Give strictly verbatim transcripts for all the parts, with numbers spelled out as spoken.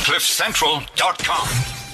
cliff central dot com.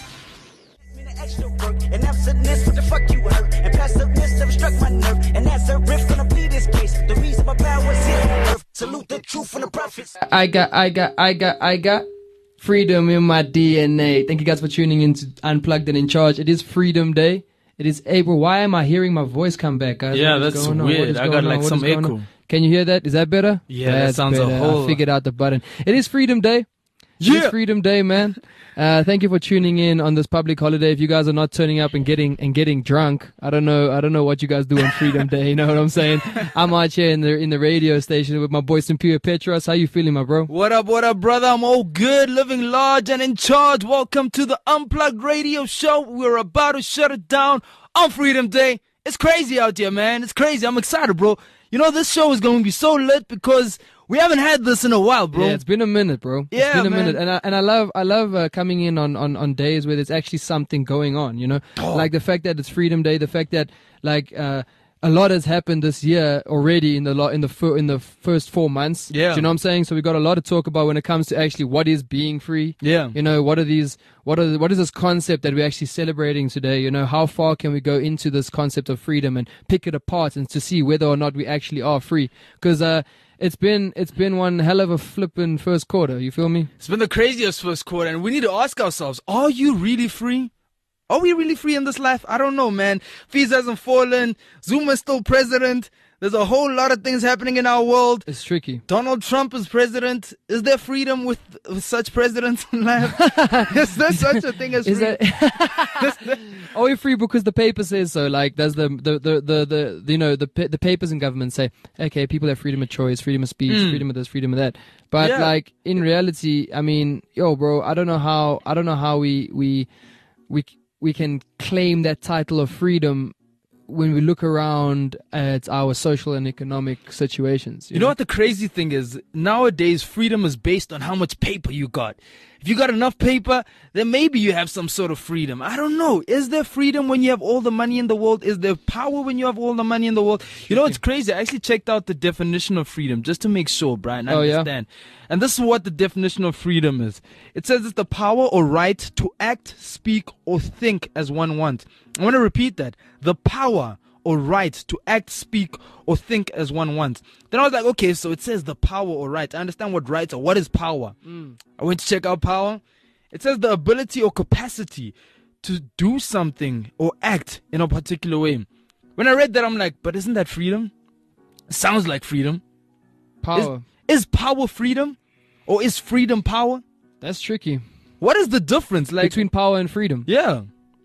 Extra work and absentness, what the fuck you hurt? And passiveness never struck my nerve. And as a riff, gonna plead this case. The reason my power is here on earth. Salute the truth from the prophets. I got, I got, I got, I got freedom in my D N A. Thank you guys for tuning in to Unplugged and In Charge. It is Freedom Day. It is April. Why am I hearing my voice come back, guys? Yeah, that's weird. I got like some echo. Can you hear that? Is that better? Yeah, that's that sounds better. a whole. I figured out the button. It is Freedom Day. Yeah. It is Freedom Day, man. Uh, thank you for tuning in on this public holiday. If you guys are not turning up and getting and getting drunk, I don't know. I don't know what you guys do on Freedom Day. You know what I'm saying? I'm out here in the in the radio station with my boy Simpio Petros. How you feeling, my bro? What up? What up, brother? I'm all good, living large and in charge. Welcome to the Unplugged Radio Show. We're about to shut it down on Freedom Day. It's crazy out here, man. It's crazy. I'm excited, bro. You know, this show is going to be so lit because we haven't had this in a while, bro. Yeah, it's been a minute, bro. Yeah, it's been a man. minute, and I and I love I love uh, coming in on, on, on days where there's actually something going on. You know, Oh. like the fact that it's Freedom Day, the fact that like uh, a lot has happened this year already in the lo- in the fir- in the first four months. Yeah. Do you know what I'm saying? So we got a lot to talk about when it comes to actually what is being free. Yeah. You know, what are these? What are what is this concept that we're actually celebrating today? You know, how far can we go into this concept of freedom and pick it apart and to see whether or not we actually are free? Because uh, it's been it's been one hell of a flippin' first quarter. You feel me? It's been the craziest first quarter, and we need to ask ourselves, are you really free? Are we really free in this life? I don't know, man. Fees hasn't fallen. Zuma's still president. There's a whole lot of things happening in our world. It's tricky. Donald Trump is president. Is there freedom with, with such presidents in life? Is there such a thing as Is freedom? that are we free because the paper says so? Like, does the the the the, the, the you know the pa- the papers in government say, okay, people have freedom of choice, freedom of speech, Mm. freedom of this, freedom of that. But Yeah. like in reality, I mean, yo, bro, I don't know how I don't know how we we we we can claim that title of freedom when we look around at our social and economic situations. You know what the crazy thing is? Nowadays, freedom is based on how much paper you got. If you got enough paper, then maybe you have some sort of freedom. I don't know. Is there freedom when you have all the money in the world? Is there power when you have all the money in the world? You know, it's crazy. I actually checked out the definition of freedom just to make sure, Brian, I Oh, yeah? understand. And this is what the definition of freedom is. It says it's the power or right to act, speak, or think as one wants. I want to repeat that. The power or right to act, speak, or think as one wants. Then I was like, okay, so it says the power or right. I understand what rights are. What is power? Mm. I went to check out power. It says the ability or capacity to do something or act in a particular way. When I read that, I'm like, but isn't that freedom? It sounds like freedom. Power. Is, is power freedom? Or is freedom power? That's tricky. What is the difference? Like, Between power and freedom. yeah.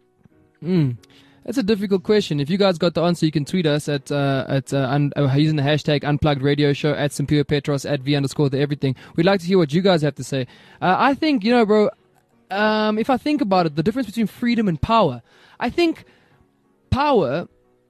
Mm. That's a difficult question. If you guys got the answer, you can tweet us at uh, at uh, un- uh, using the hashtag Unplugged Radio Show, at Simpio Petros, at V underscore the everything. We'd like to hear what you guys have to say. Uh, I think, you know, bro, um, if I think about it, the difference between freedom and power, I think power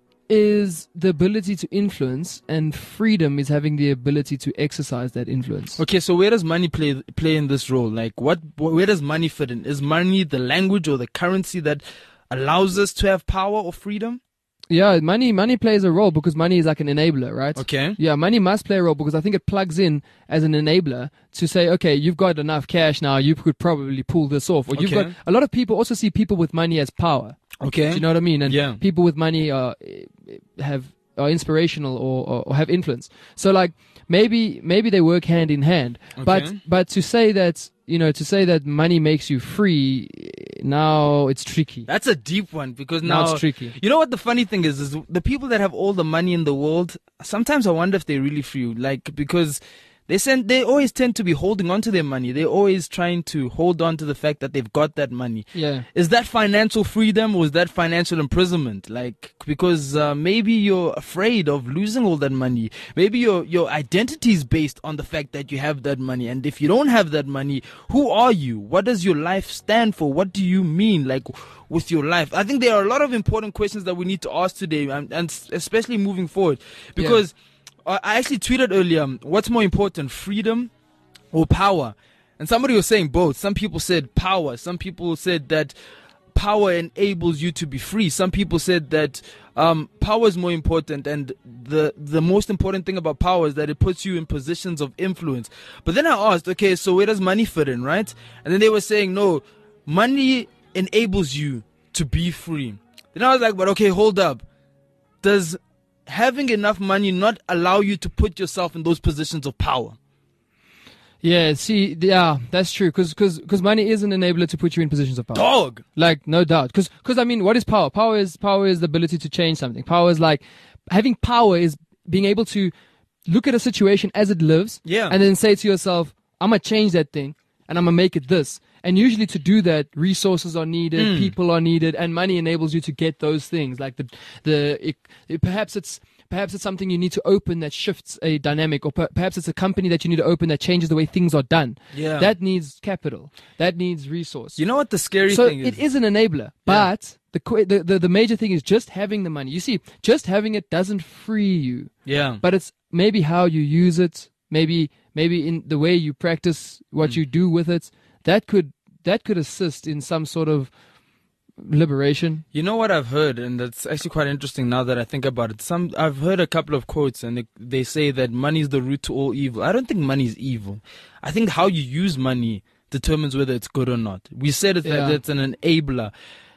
is the ability to influence, and freedom is having the ability to exercise that influence. Okay, so where does money play play in this role? Like, what? Where does money fit in? Is money the language or the currency that allows us to have power or freedom? Yeah, money money plays a role because money is like an enabler, right? Okay. Yeah, money must play a role because I think it plugs in as an enabler to say, okay, you've got enough cash now, you could probably pull this off. Or you've Okay. got a lot of people also see people with money as power. Okay. Do you know what I mean? And Yeah. people with money are have are inspirational or, or, or have influence. So like maybe maybe they work hand in hand. But Okay. but to say that you know to say that money makes you free, now it's tricky. That's a deep one because Now now, it's tricky. You know what the funny thing is? Is the people that have all the money in the world. Sometimes I wonder if they really free, like because they send, they always tend to be holding on to their money. They're always trying to hold on to the fact that they've got that money. Yeah. Is that financial freedom or is that financial imprisonment? Like, because uh, maybe you're afraid of losing all that money. Maybe your your identity is based on the fact that you have that money. And if you don't have that money, who are you? What does your life stand for? What do you mean, like, with your life? I think there are a lot of important questions that we need to ask today, and, and especially moving forward. Because I I actually tweeted earlier, um, what's more important, freedom or power? And somebody was saying both. Some people said power. Some people said that power enables you to be free. Some people said that um, power is more important, and the the most important thing about power is that it puts you in positions of influence. But then I asked, okay, so where does money fit in, right? And then they were saying, no, money enables you to be free. Then I was like, but okay, hold up. Does having enough money not allow you to put yourself in those positions of power? Yeah, see, yeah, that's true. Because because money is an enabler to put you in positions of power. Dog. Like, no doubt. Because I mean, what is power? Power is power is the ability to change something. Power is like having power is being able to look at a situation as it lives, Yeah. and then say to yourself, I'm gonna change that thing and I'm gonna make it this. And usually to do that, resources are needed, Mm. people are needed, and money enables you to get those things. Like the the it, it, perhaps it's perhaps it's something you need to open that shifts a dynamic, or per, perhaps it's a company that you need to open that changes the way things are done. Yeah. That needs capital. That needs resource. You know what the scary so thing is? it is an enabler, but the, qu- the the the major thing is just having the money. You see, just having it doesn't free you, Yeah. but it's maybe how you use it, maybe maybe in the way you practice what Mm. you do with it. That could that could assist in some sort of liberation. You know what I've heard, and that's actually quite interesting now that I think about it. Some I've heard a couple of quotes, and they, they say that money is the root to all evil. I don't think money is evil. I think how you use money determines whether it's good or not. We said it's, Yeah. that it's an enabler,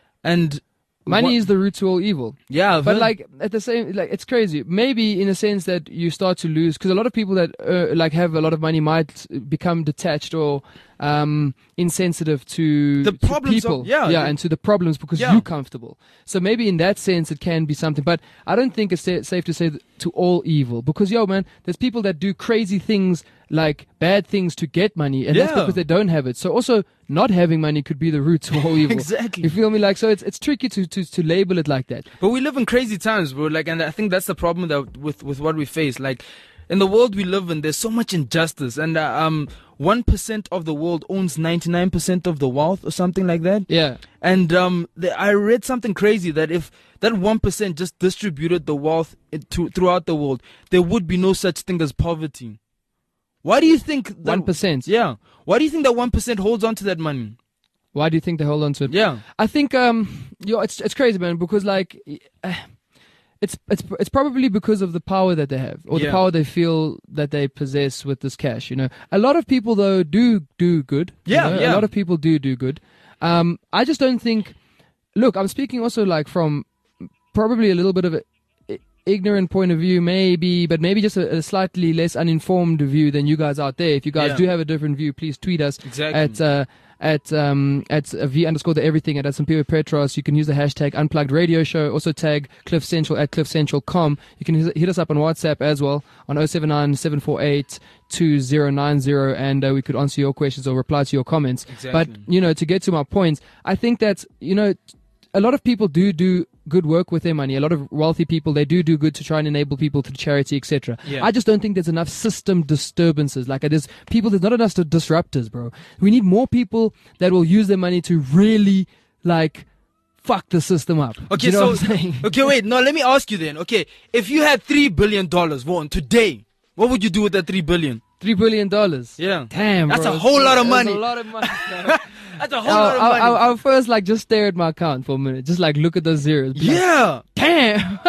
and Money what- is the root to all evil. yeah, I've But heard- like at the same, like it's crazy. Maybe in a sense that you start to lose, because a lot of people that uh, like have a lot of money might become detached or um, insensitive to The to problems of- people, yeah, yeah, the- and to the problems because Yeah. you're comfortable. So maybe in that sense it can be something. But I don't think it's sa- safe to say th- to all evil, because yo man, there's people that do crazy things, like bad things to get money, and that's Yeah. because they don't have it. So also not having money could be the root to all evil. Exactly. You feel me? Like, so it's it's tricky to, to, to label it like that. But we live in crazy times, bro. Like, and I think that's the problem that with with what we face. Like, in the world we live in, there's so much injustice, and uh, um, one percent of the world owns ninety-nine percent of the wealth, or something like that. Yeah. And um, the, I read something crazy that if that one percent just distributed the wealth to, throughout the world, there would be no such thing as poverty. Why do you think that, One percent. Yeah. Why do you think that one percent holds on to that money? Why do you think they hold on to it? Yeah. I think um, yo, it's it's crazy, man, because like, uh, it's it's it's probably because of the power that they have, or Yeah. the power they feel that they possess with this cash. You know, a lot of people though do do good. you Yeah, know? yeah. A lot of people do do good. Um, I just don't think. Look, I'm speaking also like from probably a little bit of a i- ignorant point of view, maybe, but maybe just a, a slightly less uninformed view than you guys out there. If you guys Yeah. do have a different view, please tweet us Exactly. at uh, at um at uh, v underscore the everything at Sampiwe Petros. You can use the hashtag Unplugged Radio Show. Also tag Cliff Central at cliff central dot com. You can hit hit us up on WhatsApp as well on oh seven nine, seven four eight, two oh nine oh, and uh, we could answer your questions or reply to your comments. Exactly. But you know, to get to my point, I think that you know a lot of people do do good work with their money. A lot of wealthy people, they do do good to try and enable people through charity, et cetera. Yeah. I just don't think there's enough system disturbances. Like there's people, there's not enough disruptors, bro. We need more people that will use their money to really like fuck the system up. Okay, you know so what I'm saying? okay, wait. No, let me ask you then. Okay, if you had three billion dollars, Vaughn, today, what would you do with that three billion? Three billion dollars. Yeah, Damn, That's bro. a whole lot of That's money. a lot of money. bro. that's a whole I'll, lot of I'll, money. I'll, I'll first like just stare at my account for a minute, just like look at those zeros. Be like, yeah, damn.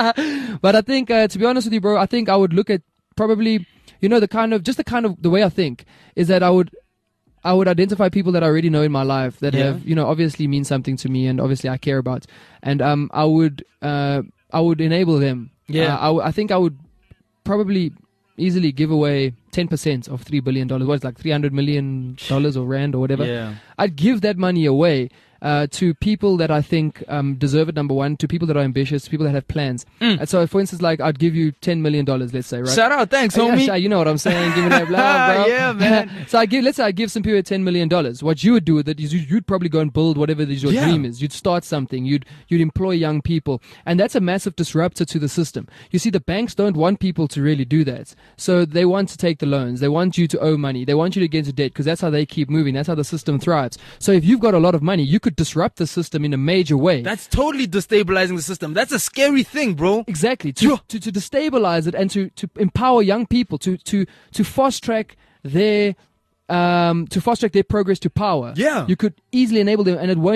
But I think, uh, to be honest with you, bro, I think I would look at probably, you know, the kind of, just the kind of, the way I think is that I would, I would identify people that I already know in my life that Yeah. have, you know, obviously mean something to me and obviously I care about. And, um, I would, uh, I would enable them. Yeah. Uh, I, w- I think I would probably easily give away ten percent of three billion dollars. What's like three hundred million dollars or rand or whatever. yeah. I'd give that money away uh, to people that I think um, deserve it, number one, to people that are ambitious, to people that have plans. Mm. And so, for instance, like I'd give you ten million dollars, let's say, right? Shout out, thanks, Uh, yeah, homie. sure, you know what I'm saying. Give me that love, bro. Yeah, man. So I give, let's say I give some people ten million dollars. What you would do with it is you, you'd probably go and build whatever it is your Yeah. dream is. You'd start something. You'd you'd employ young people, and that's a massive disruptor to the system. You see, the banks don't want people to really do that, so they want to take the loans. They want you to owe money. They want you to get into debt because that's how they keep moving. That's how the system thrives. So if you've got a lot of money, you could disrupt the system in a major way. That's totally destabilizing the system. That's a scary thing, bro. Exactly. To, to, to destabilize it and to, to empower young people to, to, to fast track their um, to fast track their progress to power. Yeah. You could easily enable them and it won't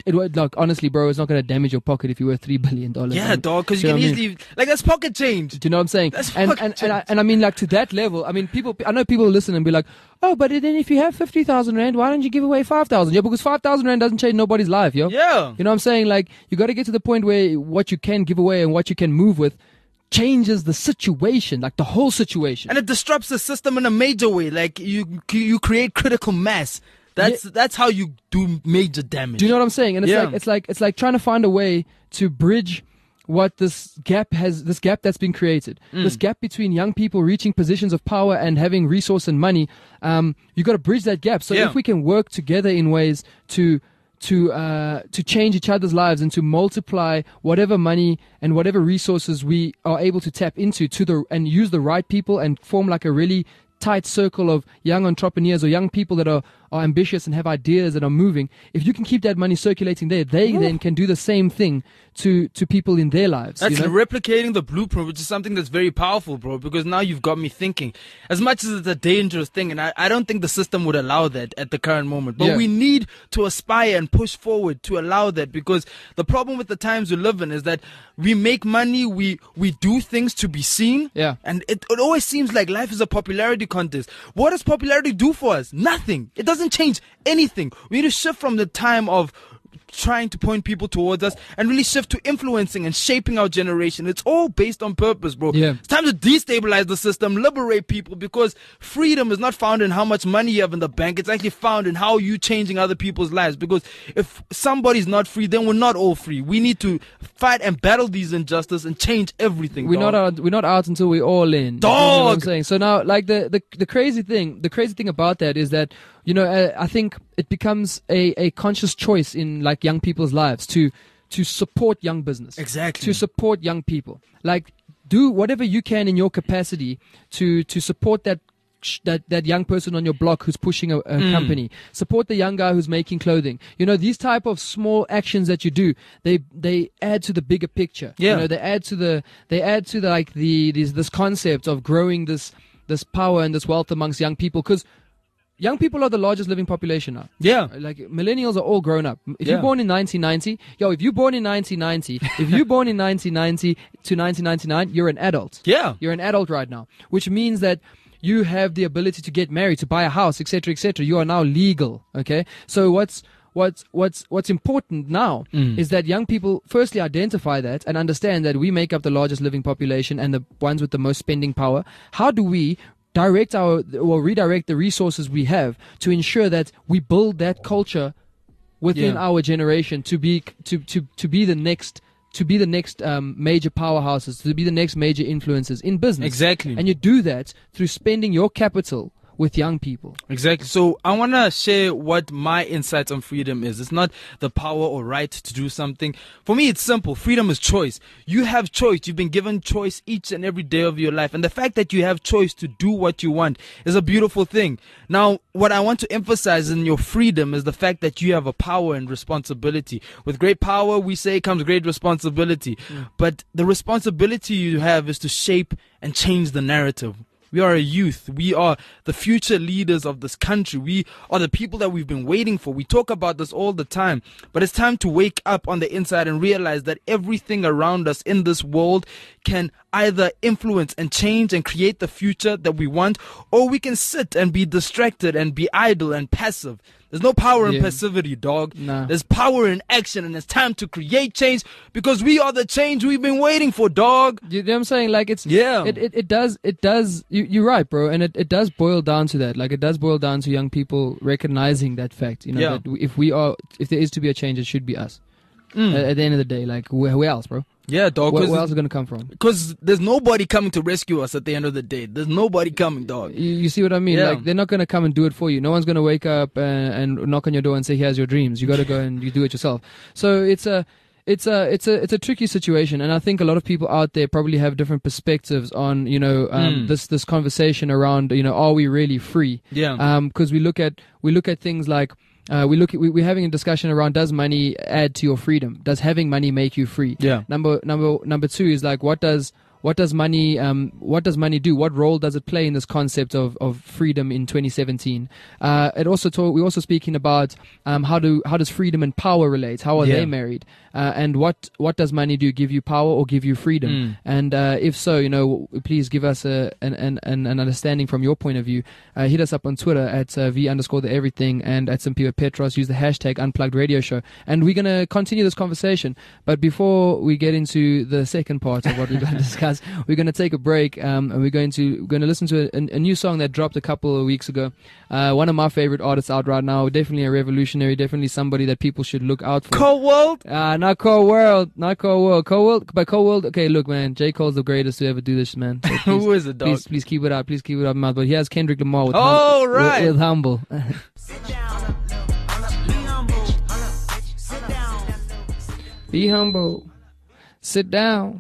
it would like honestly, bro. It's not going to damage your pocket if you were three billion dollars. Yeah, dog. Because you can easily like that's pocket change. Do you know what I'm saying? That's and pocket and, change. and, I, and I mean, like to that level. I mean, people. I know people listen and be like, "Oh, but then if you have fifty thousand rand, why don't you give away five thousand? Yeah, because five thousand rand doesn't change nobody's life, yo. Yeah. You know what I'm saying? Like you got to get to the point where what you can give away and what you can move with changes the situation, like the whole situation. And it disrupts the system in a major way. Like you, you create critical mass. That's Yeah. that's how you do major damage. Do you know what I'm saying? And it's Yeah. like it's like it's like trying to find a way to bridge what this gap has, this gap that's been created, Mm. this gap between young people reaching positions of power and having resource and money. Um, you got to bridge that gap. So Yeah. if we can work together in ways to to uh, to change each other's lives and to multiply whatever money and whatever resources we are able to tap into to the and use the right people and form like a really tight circle of young entrepreneurs or young people that are, are ambitious and have ideas and are moving. If you can keep that money circulating there, they then can do the same thing to, to people in their lives. That's you know? replicating the blueprint, which is something that's very powerful, bro, because now you've got me thinking. As much as it's a dangerous thing, and I, I don't think the system would allow that at the current moment, but Yeah. we need to aspire and push forward to allow that, because the problem with the times we live in is that we make money, we, we do things to be seen, Yeah. and it, it always seems like life is a popularity contest. What does popularity do for us? Nothing. It doesn't change anything. We need to shift from the time of trying to point people towards us and really shift to influencing and shaping our generation. It's all based on purpose, bro. Yeah. It's time to destabilize the system, liberate people, because freedom is not found in how much money you have in the bank. It's actually found in how you changing other people's lives. Because if somebody's not free, then we're not all free. We need to fight and battle these injustices and change everything. We're dog. not out. We're not out until we're all in. You know what I'm Dog! saying? So now, like the, the the crazy thing, the crazy thing about that is that you know uh, I think it becomes a, a conscious choice in like young people's lives to to support young business, Exactly. to support young people. Like do whatever you can in your capacity to to support that. sh- That, that young person on your block who's pushing a, a Mm. company, support the young guy who's making clothing. You know, these type of small actions that you do, they they add to the bigger picture. Yeah. You know, they add to the they add to the, like the this this concept of growing this this power and this wealth amongst young people, because young people are the largest living population now. Yeah. Like millennials are all grown up. If Yeah. you're born in nineteen ninety, yo, if you're born in nineteen ninety, if you're born in nineteen ninety to nineteen ninety-nine, you're an adult. Yeah. You're an adult right now, which means that you have the ability to get married, to buy a house, et cetera, et cetera. You are now legal. Okay. So what's what's what's what's important now Mm. is that young people firstly identify that and understand that we make up the largest living population and the ones with the most spending power. How do we direct our or redirect the resources we have to ensure that we build that culture within Yeah. our generation to be to to to be the next to be the next um, major powerhouses, to be the next major influencers in business. Exactly. And you do that through spending your capital with young people. Exactly. So I want to share what my insights on freedom is. It's not the power or right to do something. For me, it's simple. Freedom is choice. You have choice. You've been given choice each and every day of your life. And the fact that you have choice to do what you want is a beautiful thing. Now, what I want to emphasize in your freedom is the fact that you have a power and responsibility. With great power, we say, comes great responsibility. But the responsibility you have is to shape and change the narrative. We are a youth. We are the future leaders of this country. We are the people that we've been waiting for. We talk about this all the time. But it's time to wake up on the inside and realize that everything around us in this world can either influence and change and create the future that we want, or we can sit and be distracted and be idle and passive. There's no power in Yeah. passivity, dog. Nah. There's power in action, and it's time to create change because we are the change we've been waiting for, dog. You know what I'm saying? Like it's Yeah. It it, it does it does you you're right, bro, and it, it does boil down to that. Like it does boil down to young people recognizing that fact. You know Yeah. that if we are if there is to be a change, it should be us. Mm. At, at the end of the day, like where, where else, bro? Yeah, dog. Where, 'cause where else is it gonna come from? Because there's nobody coming to rescue us at the end of the day. There's nobody coming, dog. You, you see what I mean? Yeah. Like they're not gonna come and do it for you. No one's gonna wake up and, and knock on your door and say, "Here's your dreams." You got to go and you do it yourself. So it's a, it's a, it's a, it's a tricky situation, and I think a lot of people out there probably have different perspectives on, you know, um, Mm. this this conversation around, you know, are we really free? Yeah. Um, because we look at we look at things like. Uh, we look at, we, we're having a discussion around, does money add to your freedom? Does having money make you free? Yeah. Number number number two is like, what does what does money um, what does money do? What role does it play in this concept of, of freedom in twenty seventeen? Uh, it also talk, we're also speaking about um, how do how does freedom and power relate? How are Yeah. they married? Uh, and what what does money do? Give you power or give you freedom? Mm. And uh, if so, you know, please give us a an an, an an understanding from your point of view. Uh, hit us up on Twitter at uh, v underscore the everything and at Simpiwe Petros. Use the hashtag Unplugged Radio Show, and we're gonna continue this conversation. But before we get into the second part of what we're going to discuss, we're going to take a break, um, and we're going to we're going to listen to a, a new song that dropped a couple of weeks ago. Uh, one of my favorite artists out right now. Definitely a revolutionary. Definitely somebody that people should look out for. Cold World. Uh, not Cold World, not Cold World, Cold World, but Cold World. Okay, look, man, J. Cole's the greatest to ever do this, man. So please, Who is it, dog? please, please keep it up, please keep it up, mouth. But he has Kendrick Lamar with, Oh, hum- right. with, with humble. Sit down. Be humble. Sit down. Be humble, sit down.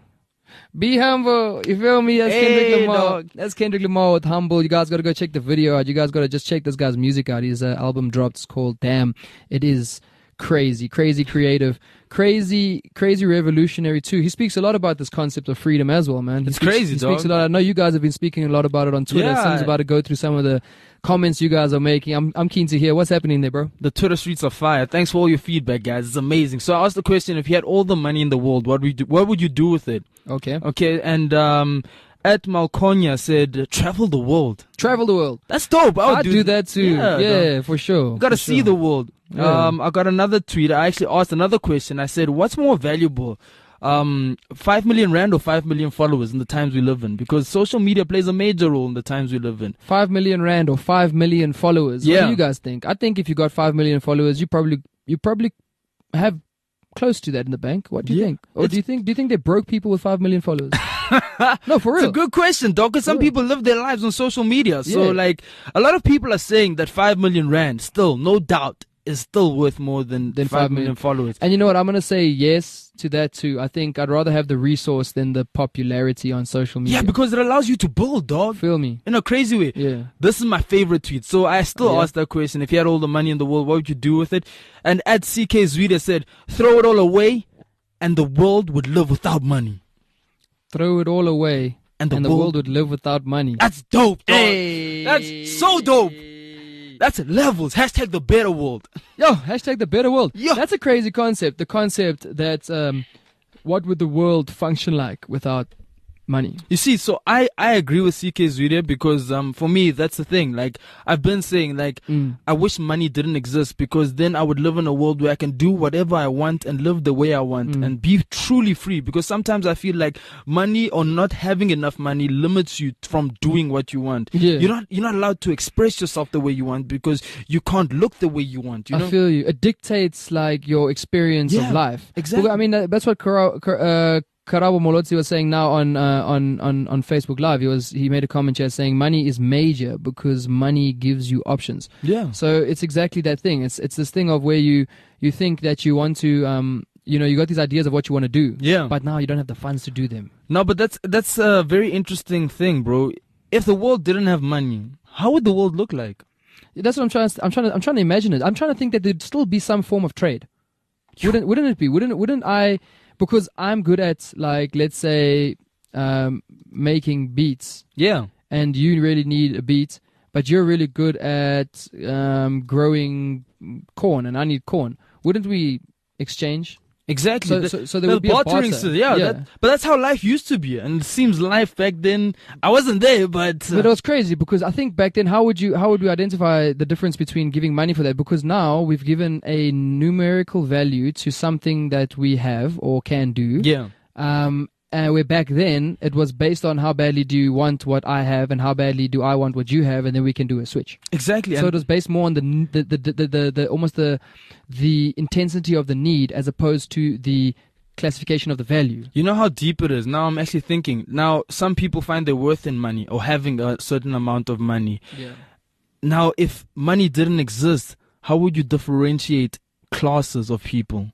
Be humble. You feel me? That's Kendrick Hey, Lamar. dog. That's Kendrick Lamar with Humble. You guys got to go check the video out. You guys got to just check this guy's music out. His uh, album dropped. It's called Damn. It is crazy, crazy creative, crazy, crazy revolutionary too. He speaks a lot about this concept of freedom as well, man. He It's speaks, crazy, He speaks dog. a lot. I know you guys have been speaking a lot about it on Twitter. Yeah. Sim's about to go through some of the comments you guys are making. I'm, I'm keen to hear what's happening there, bro. The Twitter streets are fire. Thanks for all your feedback, guys. It's amazing. So I asked the question: if you had all the money in the world, what would you do, what would you do with it? Okay. Okay, and um, at Malconia said, travel the world. Travel the world. That's dope. I would I'd do, that too. Yeah, Yeah, dog. for sure. You gotta for see sure. the world. Yeah. Um, I got another tweet. I actually asked another question. I said, what's more valuable? Um, five million rand or five million followers in the times we live in? Because social media plays a major role in the times we live in. Five million rand or five million followers. What Yeah. do you guys think? I think if you got five million followers, you probably you probably have close to that in the bank. What do you Yeah. think? Or do you think do you think they broke people with five million followers? No, for It's real. a good question, dog, because some Yeah. people live their lives on social media. So, Yeah. like, a lot of people are saying that five million rand still, no doubt, is still worth more than, Than five five million million. followers. And you know what? I'm gonna say yes to that too. I think I'd rather have the resource than the popularity on social media. Yeah, because it allows you to build, dog, feel me. in a crazy way. Yeah. This is my favorite tweet. So I still Yeah. asked that question. If you had all the money in the world, what would you do with it? And at C K Zwida said, throw it all away and the world would live without money. Throw it all away, And the and the world- world would live without money. That's dope, dog. Hey. That's so dope. That's levels. Hashtag the better world. Yo, hashtag the better world. Yo. That's a crazy concept. The concept that um, what would the world function like without money? You see, so I, I agree with C K Zwida because um for me that's the thing. Like I've been saying, like Mm. I wish money didn't exist because then I would live in a world where I can do whatever I want and live the way I want Mm. and be truly free. Because sometimes I feel like money or not having enough money limits you from doing what you want. Yeah. You're not you're not allowed to express yourself the way you want because you can't look the way you want. You know. I feel you. It dictates like your experience Yeah, of life. exactly. I mean, that, that's what Kara, Kara- uh, Karabo Molotsi was saying now on, uh, on on on Facebook Live. He was he made a comment here saying money is major because money gives you options. yeah. So it's exactly that thing. It's it's this thing of where you you think that you want to um you know you got these ideas of what you want to do. Yeah. But now you don't have the funds to do them. No, but that's that's a very interesting thing, bro. If the world didn't have money, how would the world look like? That's what I'm trying. To, I'm trying to. I'm trying to imagine it. I'm trying to think that there'd still be some form of trade. Wouldn't Wouldn't it be? Wouldn't Wouldn't I? Because I'm good at like let's say um, making beats, Yeah. and you really need a beat, but you're really good at um, growing corn, and I need corn. Wouldn't we exchange? Exactly. So- The- so- so there the would be a bartering barter. system, yeah, Yeah. That, but that's how life used to be, and it seems life back then. I wasn't there, but, uh, But it was crazy because I think back then, how would you, how would we identify the difference between giving money for that? Because now we've given a numerical value to something that we have or can do. yeah, Um, and where back then it was based on how badly do you want what I have and how badly do I want what you have, and then we can do a switch. exactly. So and it was based more on the n- the the, the, the, the almost the the intensity of the need as opposed to the classification of the value. you know how deep it is. Now I'm actually thinking. Now some people find their worth in money or having a certain amount of money. Yeah. Now, if money didn't exist, how would you differentiate classes of people?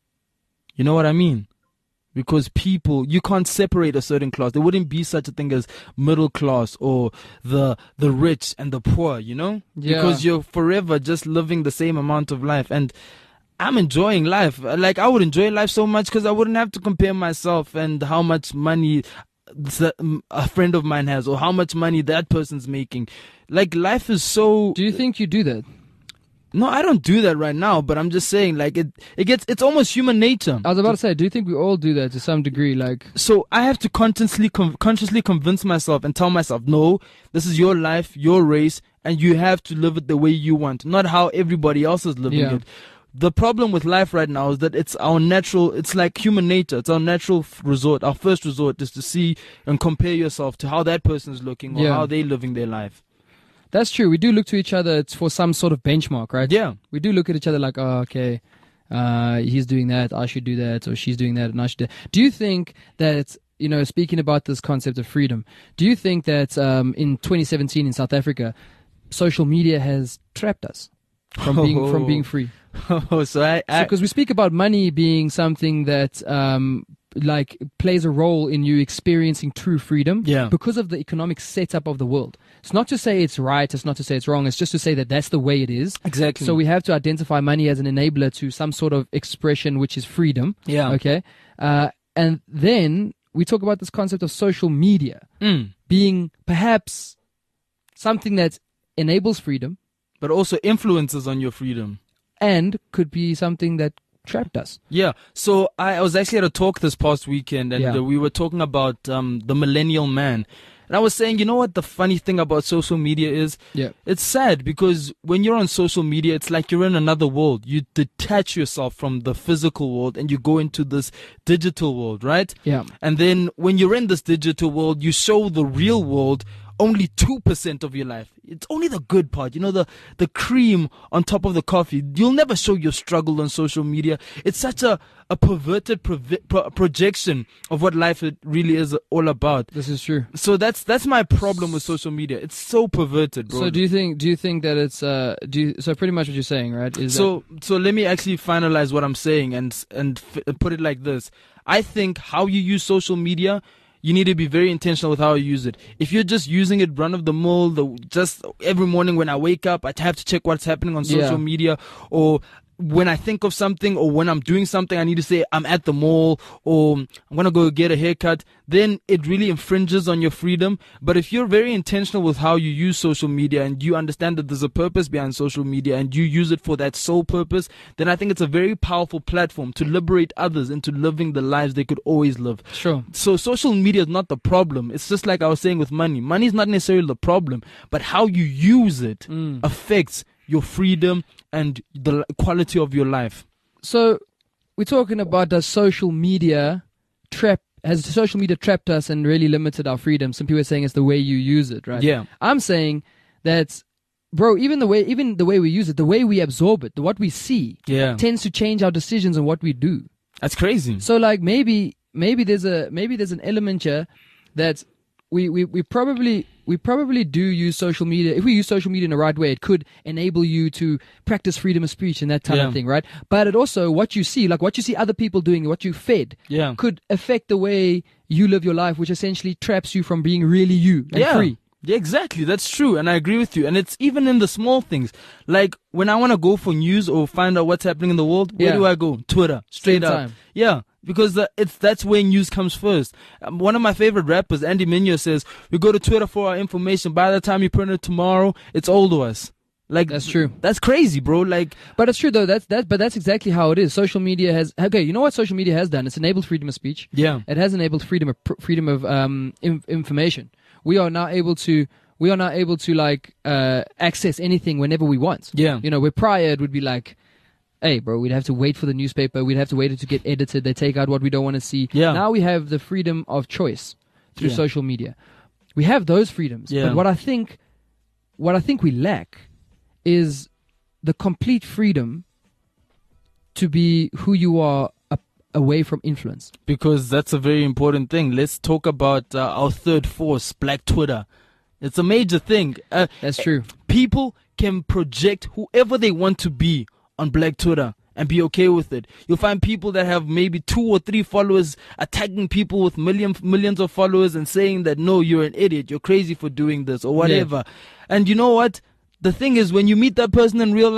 You know what I mean? Because people, you can't separate a certain class. There wouldn't be such a thing as middle class or the the rich and the poor, you know? Yeah. Because you're forever just living the same amount of life. And I'm enjoying life. Like, I would enjoy life so much because I wouldn't have to compare myself and how much money th- a friend of mine has, or how much money that person's making. Like, life is so. Do you think you do that? No, I don't do that right now, but I'm just saying, like, it, it gets, it's almost human nature. I was about to say, do you think we all do that to some degree? Like, So I have to consciously, com- consciously convince myself and tell myself, no, this is your life, your race, and you have to live it the way you want, not how everybody else is living Yeah. it. The problem with life right now is that it's our natural, it's like human nature. It's our natural f- resort. Our first resort is to see and compare yourself to how that person is looking or Yeah. how they're living their life. that's true. We do look to each other for some sort of benchmark, right? Yeah. We do look at each other like, oh, okay, uh, he's doing that, I should do that, or she's doing that, and I should do. Do you think that, you know, speaking about this concept of freedom, do you think that um, in twenty seventeen in South Africa, social media has trapped us from being from being free? Oh, so I, I Because we speak about money being something that um, like plays a role in you experiencing true freedom Yeah. because of the economic setup of the world. It's not to say it's right, it's not to say it's wrong, it's just to say that that's the way it is. exactly. So we have to identify money as an enabler to some sort of expression, which is freedom. yeah. Okay. Uh, and then we talk about this concept of social media Mm. being perhaps something that enables freedom But also influences on your freedom. and could be something that trapped us. Yeah. So I, I was actually at a talk this past weekend, and Yeah. uh, we were talking about um, the millennial man. And I was saying, you know what the funny thing about social media is? Yeah. It's sad because when you're on social media, it's like you're in another world. You detach yourself from the physical world and you go into this digital world, right? Yeah. And then when you're in this digital world, you show the real world only two percent of your life. It's only the good part, you know, the, the cream on top of the coffee. You'll never show your struggle on social media. It's such a, a perverted provi- pro- projection of what life it really is all about. This is true. So that's that's my problem with social media. It's so perverted, bro. So do you think do you think that it's uh do you, so pretty much what you're saying, right? Is So so let me actually finalize what I'm saying and and f- put it like this. I think how you use social media, you need to be very intentional with how you use it. If you're just using it run of the mill, the just every morning when I wake up, I have to check what's happening on social Yeah. media, or when I think of something or when I'm doing something, I need to say I'm at the mall or I'm going to go get a haircut, then it really infringes on your freedom. But if you're very intentional with how you use social media and you understand that there's a purpose behind social media and you use it for that sole purpose, then I think it's a very powerful platform to liberate others into living the lives they could always live. Sure. So social media is not the problem. It's just like I was saying with money. Money is not necessarily the problem, but how you use it Mm. affects your freedom and the quality of your life. So we're talking about does social media trap has social media trapped us and really limited our freedom? Some people are saying it's the way you use it, right? Yeah. I'm saying that, bro, even the way even the way we use it, the way we absorb it, the, what we see Yeah. tends to change our decisions and what we do. That's crazy. So like maybe maybe there's a maybe there's an element here that we, we, we probably we probably do use social media. If we use social media in the right way, it could enable you to practice freedom of speech and that type Yeah. of thing, right? But it also what you see, like what you see other people doing, what you fed, Yeah. could affect the way you live your life, which essentially traps you from being really you and yeah. free. Yeah, exactly. That's true. And I agree with you. And it's even in the small things. Like when I want to go for news or find out what's happening in the world, where Yeah. do I go? Twitter. Straight Same up. time. Yeah. Because the, it's that's where news comes first. Um, one of my favorite rappers, Andy Mineo, says, we go to Twitter for our information. By the time you print it tomorrow, it's old to us. Like That's true. That's crazy, bro. Like, But it's true though. That's that. But that's exactly how it is. Social media has okay. You know what social media has done? It's enabled freedom of speech. yeah. It has enabled freedom of pr- freedom of um, in- information. We are now able to we are now able to like uh, access anything whenever we want. Yeah. You know, where prior it would be like, hey, bro, we'd have to wait for the newspaper. We'd have to wait to get edited. They take out what we don't want to see. Yeah. Now we have the freedom of choice through Yeah. social media. We have those freedoms. Yeah. But what I think, what I think we lack, is the complete freedom to be who you are a- away from influence. Because that's a very important thing. Let's talk about uh, our third force, Black Twitter. It's a major thing. Uh, That's true. people can project whoever they want to be on Black Twitter and be okay with it. You'll find people that have maybe two or three followers attacking people with million, millions of followers and saying that, no, you're an idiot, you're crazy for doing this or whatever. And you know what? The thing is, when you meet that person in real life,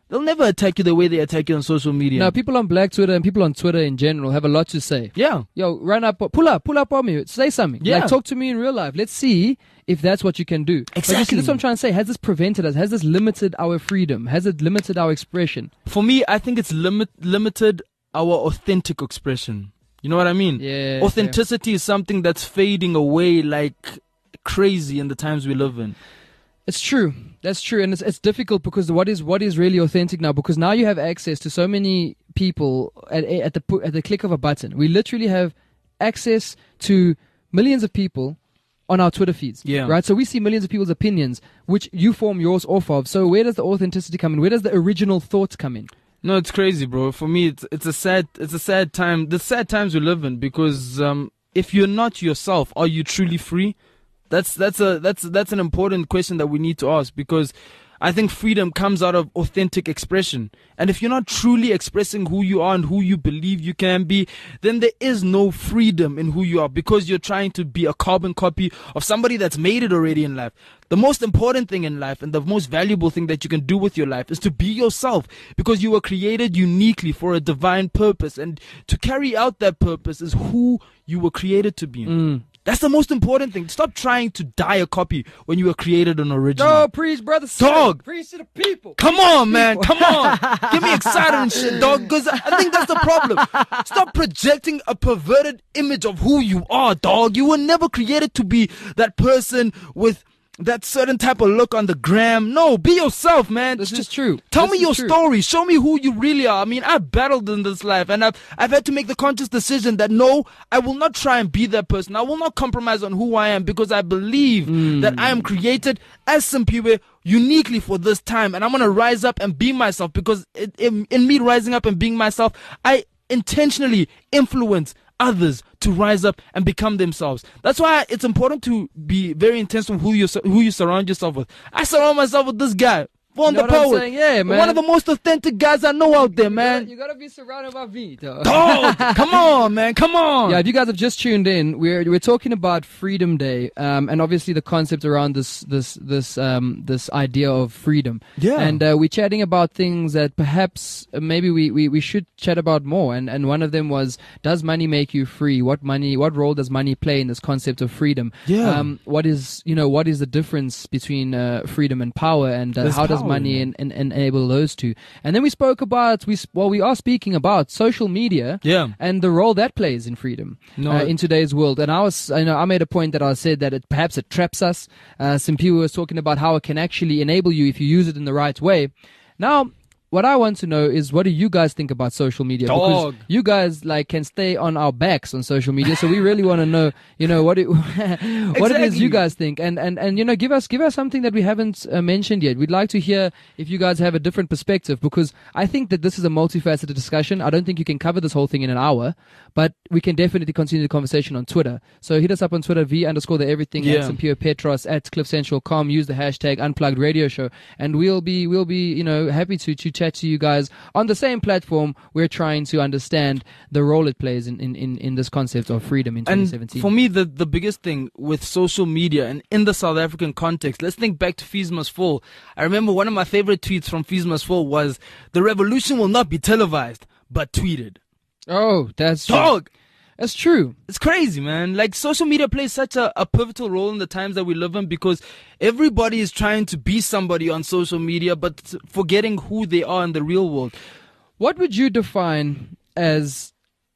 they'll never attack you the way they attack you on social media. Now, people on Black Twitter and people on Twitter in general have a lot to say. Yeah. Yo, run up, pull up, pull up on me, say something. Yeah. Like, talk to me in real life. Let's see if that's what you can do. But you see, Exactly. that's what I'm trying to say. Has this prevented us? Has this limited our freedom? Has it limited our expression? For me, I think it's limit limited our authentic expression. You know what I mean? Yeah. Authenticity is something that's fading away like crazy in the times we live in. It's true. That's true, and it's it's difficult because what is what is really authentic now? Because now you have access to so many people at at the pu- at the click of a button. We literally have access to millions of people on our Twitter feeds. Yeah. Right. So we see millions of people's opinions, which you form yours off of. So where does the authenticity come in? Where does the original thought come in? No, it's crazy, bro. For me, it's it's a sad it's a sad time. The sad times we live in because um, if you're not yourself, are you truly free? That's that's a that's that's an important question that we need to ask because I think freedom comes out of authentic expression. And if you're not truly expressing who you are and who you believe you can be, then there is no freedom in who you are because you're trying to be a carbon copy of somebody that's made it already in life. The most important thing in life and the most valuable thing that you can do with your life is to be yourself because you were created uniquely for a divine purpose. And to carry out that purpose is who you were created to be. Mm. That's the most important thing. Stop trying to die a copy when you were created an original. Oh, preach, brother. Dog. Preach to the people. Come on, man. Come on. Get me excited and shit, dog. Because I think that's the problem. Stop projecting a perverted image of who you are, dog. You were never created to be that person with that certain type of look on the gram. No, be yourself, man. This Just is true. Tell This me is your true. story. Show me who you really are. I mean, I've battled in this life and I've I've had to make the conscious decision that no, I will not try and be that person. I will not compromise on who I am because I believe Mm. that I am created as Simpiwe uniquely for this time, and I'm gonna rise up and be myself because it, in, in me rising up and being myself, I intentionally influence others to rise up and become themselves. That's why it's important to be very intentional who you sur- who you surround yourself with. I surround myself with this guy, Von You know the what I'm Poet, saying? Yeah, man. one of the most authentic guys I know out there, man. You gotta be surrounded by me, dog. Dog, come on, man, come on. Yeah, if you guys have just tuned in, we're we're talking about Freedom Day, um, and obviously the concept around this this this um this idea of freedom. Yeah. And uh, we're chatting about things that perhaps uh, maybe we, we, we should chat about more. And and one of them was, does money make you free? What money? What role does money play in this concept of freedom? Yeah. Um, what is you know what is the difference between uh, freedom and power, and uh, There's how does power, money yeah. en- en- enable those two? And then we spoke about we s- well we are speaking about social media. Yeah. And the role that plays in freedom No. uh, in today's world. And I was, I know, I made a point that I said that it perhaps it traps us. Uh, some people was talking about how it can actually enable you if you use it in the right way. Now, what I want to know is, what do you guys think about social media? Dog. Because you guys like can stay on our backs on social media, so we really want to know, you know, what it, what it is Exactly. you guys think, and and and you know, give us give us something that we haven't uh, mentioned yet. We'd like to hear if you guys have a different perspective, because I think that this is a multifaceted discussion. I don't think you can cover this whole thing in an hour, but we can definitely continue the conversation on Twitter. So hit us up on Twitter, V underscore the everything Yeah. at Simpure Petros at Cliff Central dot com. Use the hashtag Unplugged Radio Show, and we'll be we'll be you know happy to to chat to you guys on the same platform. We're trying to understand the role it plays in in, in, in this concept of freedom in twenty seventeen. And for me, the, the biggest thing with social media and in the South African context, let's think back to Fees Must Fall. I remember one of my favorite tweets from Fees Must Fall was, "The revolution will not be televised, but tweeted." Oh, that's true. Dog! That's true. It's crazy, man. Like, social media plays such a, a pivotal role in the times that we live in because everybody is trying to be somebody on social media, but forgetting who they are in the real world. What would you define as?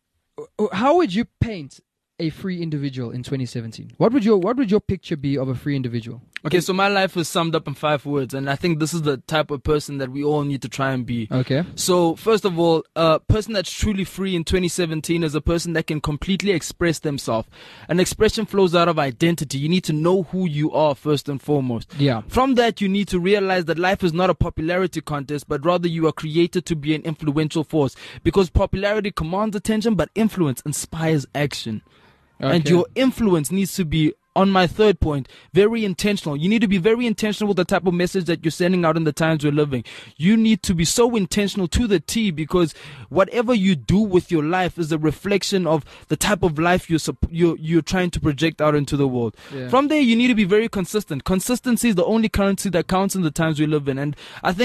How would you paint a free individual in twenty seventeen? What would your What would your picture be of a free individual? Okay, so my life is summed up in five words, and I think this is the type of person that we all need to try and be. Okay. So, first of all, a person that's truly free in twenty seventeen is a person that can completely express themselves. An expression flows out of identity. You need to know who you are first and foremost. Yeah. From that, you need to realize that life is not a popularity contest, but rather you are created to be an influential force. Because popularity commands attention, but influence inspires action. And Okay. your influence needs to be, on my third point, very intentional. You need to be very intentional with the type of message that you're sending out in the times we're living. You need to be so intentional to the T, because whatever you do with your life is a reflection of the type of life you're sup- you're, you're trying to project out into the world. Yeah. From there, you need to be very consistent. Consistency is the only currency that counts in the times we live in. And I think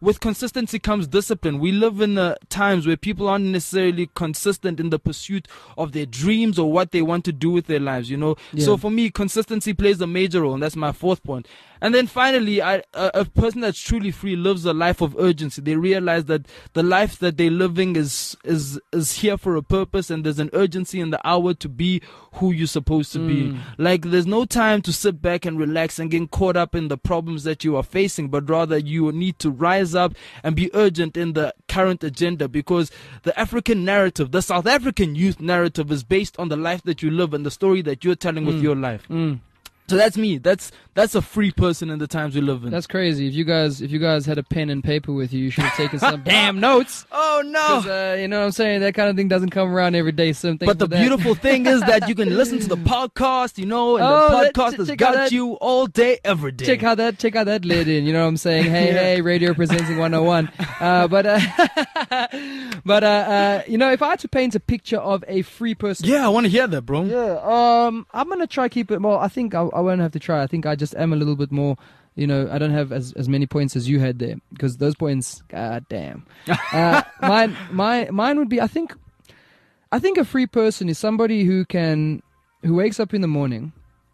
with consistency comes discipline. We live in uh, times where people aren't necessarily consistent in the pursuit of their dreams or what they want to do with their lives, you know. Yeah. So for me, consistency plays a major role, and that's my fourth point. And then finally, I, a, a person that's truly free lives a life of urgency. They realize that the life that they're living is is is here for a purpose, and there's an urgency in the hour to be who you're supposed to be. Like, there's no time to sit back and relax and get caught up in the problems that you are facing, but rather you need to rise up and be urgent in the current agenda, because the African narrative, the South African youth narrative, is based on the life that you live and the story that you're telling with your life. Mm. So that's me. That's that's a free person in the times we live in. That's crazy. If you guys, if you guys had a pen and paper with you, you should have taken some damn notes. Oh no! 'Cause, uh, you know what I'm saying? That kind of thing doesn't come around every day. Something. But the beautiful thing is that you can listen to the podcast, you know, and Oh, the let- podcast ch- has check out got that- you all day, every day. Check how that check how that led in. You know what I'm saying? Hey, hey, radio presenting one oh one. Uh, but uh, but uh, uh, you know, if I had to paint a picture of a free person, Yeah, I want to hear that, bro. yeah, um, I'm gonna try keep it more. I think I, I won't have to try. I think I just am a little bit more. You know, I don't have as, as many points as you had there, because those points, god damn. Uh, mine, my, mine would be. I think, I think a free person is somebody who can, who wakes up in the morning,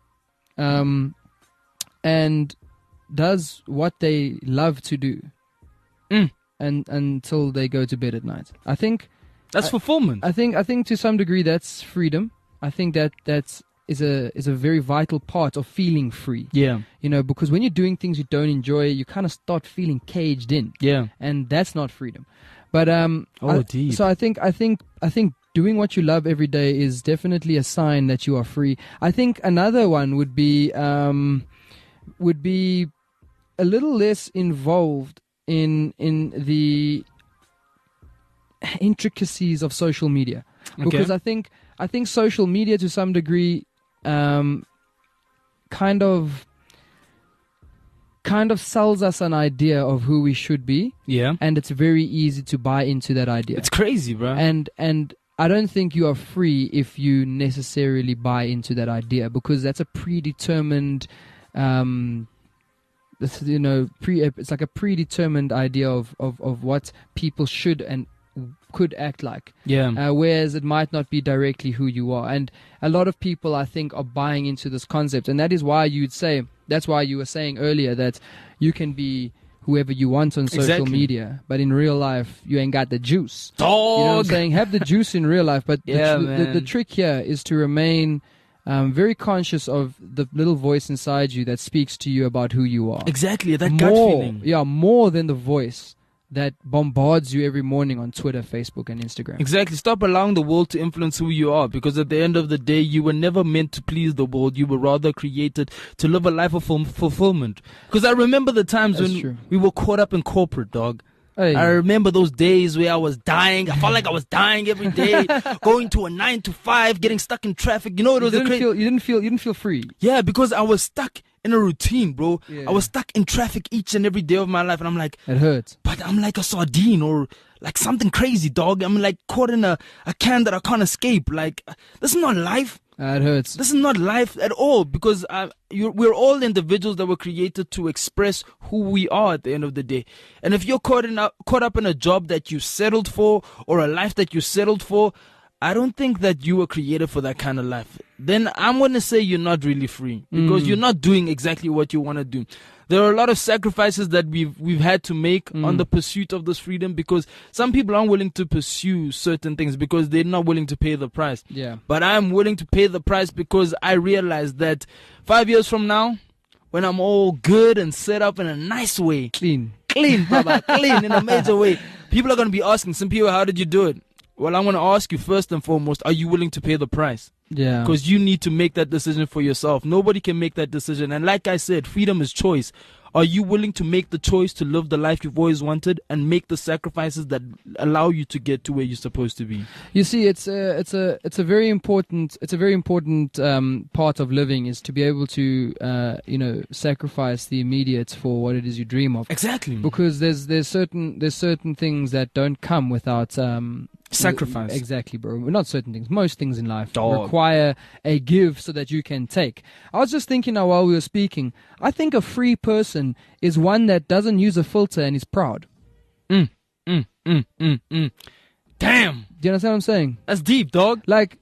um, and does what they love to do, Mm. and until they go to bed at night. I think. That's fulfillment. I think I think to some degree that's freedom. I think that that's is a is a very vital part of feeling free. yeah, You know, because when you're doing things you don't enjoy, you kind of start feeling caged in, yeah. and that's not freedom. But um, Oh, I- deep. so I think I think I think doing what you love every day is definitely a sign that you are free. I think another one would be um, would be a little less involved in in the intricacies of social media, because Okay. I think I think social media to some degree um, kind of kind of sells us an idea of who we should be, Yeah. and it's very easy to buy into that idea. It's crazy, bro. and and I don't think you are free if you necessarily buy into that idea, because that's a predetermined um this, you know pre it's like a predetermined idea of, of, of what people should and could act like, yeah. uh, whereas it might not be directly who you are. And a lot of people, I think, are buying into this concept, and that is why you'd say that's why you were saying earlier that you can be whoever you want on social Exactly. media, but in real life you ain't got the juice. Dog. You know what I'm saying? Have the juice in real life, but Yeah, the, tr- the, the man. trick here is to remain um, very conscious of the little voice inside you that speaks to you about who you are. Exactly, that gut more, feeling. yeah, more than the voice that bombards you every morning on Twitter, Facebook, and Instagram. Exactly. Stop allowing the world to influence who you are, because at the end of the day, you were never meant to please the world. You were rather created to live a life of ful- fulfillment. Because I remember the times That's when true. we were caught up in corporate, dog. Hey. I remember those days where I was dying. I felt like I was dying every day, going to a nine to five, getting stuck in traffic. You know, it you was a didn't crazy. feel you didn't feel you didn't feel free. Yeah, because I was stuck in a routine, bro. Yeah. I was stuck in traffic each and every day of my life, and I'm like, It hurts. but I'm like a sardine or like something crazy, dog. I'm like caught in a, a can that I can't escape. Like, this is not life. Uh, it hurts. This is not life at all, because uh, you're, we're all individuals that were created to express who we are at the end of the day. And if you're caught in a, caught up in a job that you settled for, or a life that you settled for, I don't think that you were created for that kind of life. Then I'm going to say you're not really free, because Mm. you're not doing exactly what you want to do. There are a lot of sacrifices that we've we've had to make Mm. on the pursuit of this freedom, because some people aren't willing to pursue certain things because they're not willing to pay the price. Yeah. But I'm willing to pay the price, because I realize that five years from now, when I'm all good and set up in a nice way, Clean. clean, Baba, clean in a major way, people are going to be asking, some people, how did you do it? Well, I'm going to ask you first and foremost, are you willing to pay the price? Yeah. Because you need to make that decision for yourself. Nobody can make that decision. And like I said, freedom is choice. Are you willing to make the choice to live the life you've always wanted and make the sacrifices that allow you to get to where you're supposed to be? You see, it's a, it's a, it's a very important, it's a very important um, part of living is to be able to, uh, you know, sacrifice the immediate for what it is you dream of. Exactly. Because there's, there's certain, there's certain things that don't come without um, Sacrifice. Exactly, bro. Well, not certain things. Most things in life Dog. require a give so that you can take. I was just thinking now while we were speaking. I think a free person is one that doesn't use a filter and is proud. Mm, mm, mm, mm, mm. Damn. Do you understand what I'm saying? That's deep, dog. Like,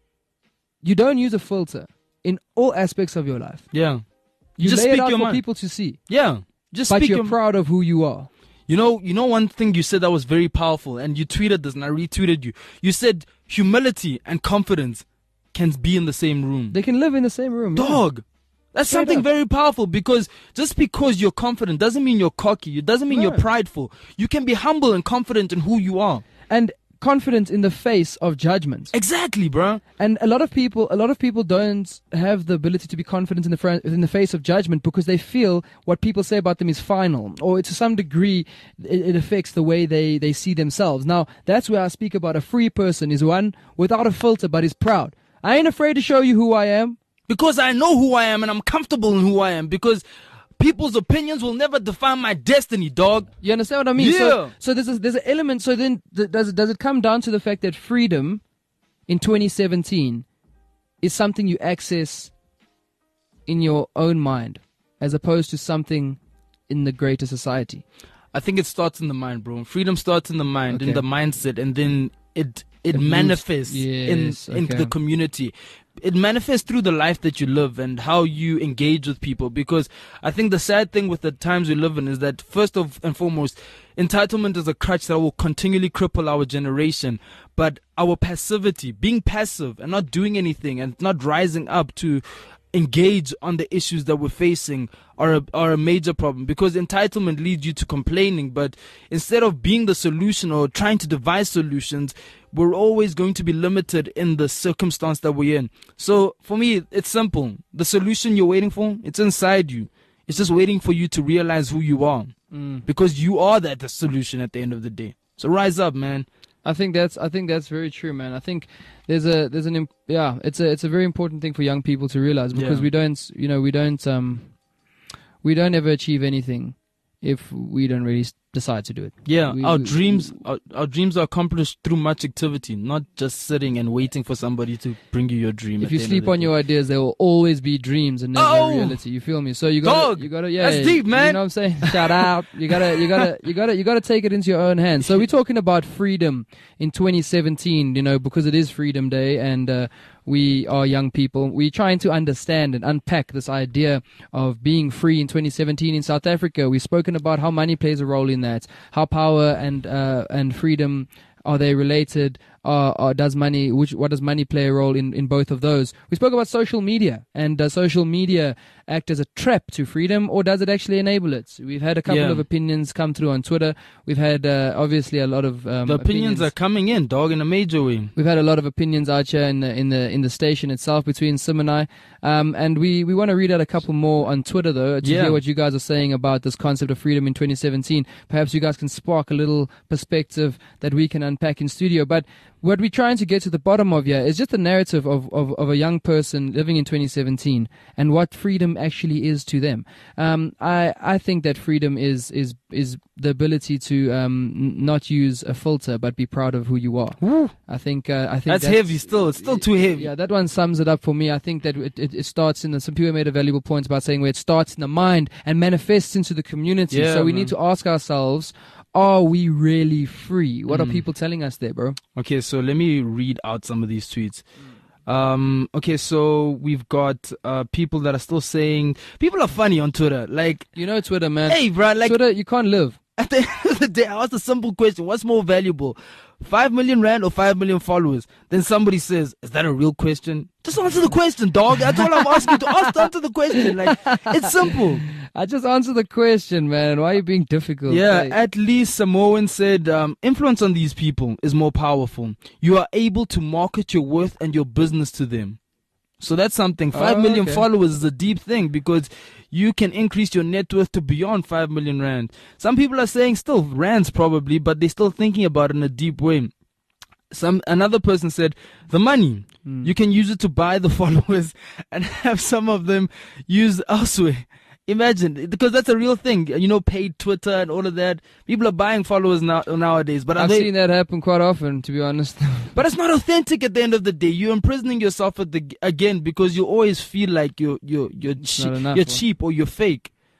you don't use a filter in all aspects of your life. Yeah. You, just lay it speak out your for mind. people to see. Yeah. Just But speak you're your proud of who you are. You know, you know one thing you said that was very powerful, and you tweeted this, and I retweeted you. You said humility and confidence can be in the same room. They can live in the same room. yeah. Dog. That's Straight something up. very powerful, because just because you're confident doesn't mean you're cocky. It doesn't mean No. you're prideful. You can be humble and confident in who you are. And confident in the face of judgment. Exactly, bro. And a lot of people, a lot of people don't have the ability to be confident in the fr- in the face of judgment because they feel what people say about them is final, or to some degree, it, it affects the way they, they see themselves. Now, that's where I speak about a free person is one without a filter, but is proud. I ain't afraid to show you who I am. Because I know who I am and I'm comfortable in who I am. Because people's opinions will never define my destiny, dog. You understand what I mean? Yeah. So, so there's a, there's an element. So then, th- does it, does it come down to the fact that freedom in twenty seventeen is something you access in your own mind, as opposed to something in the greater society? I think it starts in the mind, bro. Freedom starts in the mind, in Okay. the mindset, and then it it, It moves- manifests yes, in in okay. the community. It manifests through the life that you live and how you engage with people. Because I think the sad thing with the times we live in is that, first of and foremost, entitlement is a crutch that will continually cripple our generation. But our passivity, being passive and not doing anything and not rising up to engage on the issues that we're facing are a, are a major problem, because entitlement leads you to complaining. But instead of being the solution or trying to devise solutions, we're always going to be limited in the circumstance that we're in. So for me, it's simple. The solution you're waiting for, it's inside you. It's just waiting for you to realize who you are, Mm. because you are that the solution at the end of the day. So rise up, man. I think that's I think that's very true, man. I think there's a there's an imp- yeah, it's a it's a very important thing for young people to realize, because Yeah. we don't you know we don't um we don't ever achieve anything if we don't really s- decide to do it. Yeah, We- our we- dreams, our, our dreams are accomplished through much activity, not just sitting and waiting for somebody to bring you your dream. If at you the end sleep of the on day. your ideas, there will always be dreams and never Oh! reality. You feel me? So you gotta, Dog, you gotta, yeah, that's deep, man. You know what I'm saying? Shout out. You gotta, you gotta, you gotta, you gotta take it into your own hands. So we're talking about freedom in twenty seventeen, you know, because it is Freedom Day, and uh, we are young people. We're trying to understand and unpack this idea of being free in twenty seventeen in South Africa. We've spoken about how money plays a role in that, how power and uh, and freedom, are they related? Uh, or does money, which, what does money play a role in, in both of those? We spoke about social media, and does social media act as a trap to freedom, or does it actually enable it? We've had a couple Yeah. of opinions come through on Twitter. We've had uh, obviously a lot of um, the opinions, are coming in, dog, in a major way. We've had a lot of opinions out here in the in the in the station itself between Sim and I, um, and we, we want to read out a couple more on Twitter though to Yeah. hear what you guys are saying about this concept of freedom in twenty seventeen. Perhaps you guys can spark a little perspective that we can unpack in studio. But what we're trying to get to the bottom of here is just a narrative of, of, of a young person living in twenty seventeen and what freedom actually is to them. Um, I I think that freedom is is is the ability to um, n- not use a filter but be proud of who you are. I think uh, I think That's, heavy still. It's still too heavy. Yeah, that one sums it up for me. I think that it, it, it starts in the, some people made a valuable point about saying where it starts in the mind and manifests into the community. Yeah, so we man. need to ask ourselves, are we really free? What are Mm. people telling us there, bro? Okay, so let me read out some of these tweets. Um, okay, so we've got uh, people that are still saying, people are funny on Twitter. Like, You know Twitter, man. hey, bro, like, Twitter, you can't live. at the end of the day, I asked a simple question. What's more valuable, five million rand or five million followers? Then somebody says, is that a real question? Just answer the question, dog. That's all I'm asking you to ask. Answer the question. Like, it's simple. I just answer the question, man. Why are you being difficult? Yeah, Hey. at least Samoan said, um, influence on these people is more powerful. You are able to market your worth and your business to them. So that's something. Five Oh, million okay. followers is a deep thing, because you can increase your net worth to beyond five million rand. Some people are saying still rands probably, but they're still thinking about it in a deep way. Some another person said the money, Hmm. you can use it to buy the followers and have some of them used elsewhere. Imagine, because that's a real thing. You know, paid Twitter and all of that. People are buying followers now nowadays, but are I've they, seen that happen quite often, to be honest. but it's not authentic at the end of the day. You're imprisoning yourself at the again because you always feel like you're you're you're It's che- not enough, you're huh? cheap or you're fake.